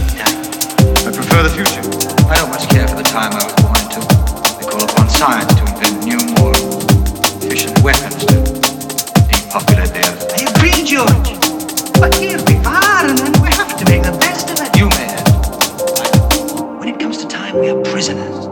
I prefer the future. I don't much care for the time I was born into. They call upon science to invent new, more efficient weapons to depopulate the earth. I agree, George. But here we are, and we have to make the best of it. You may have. When it comes to time, we are prisoners.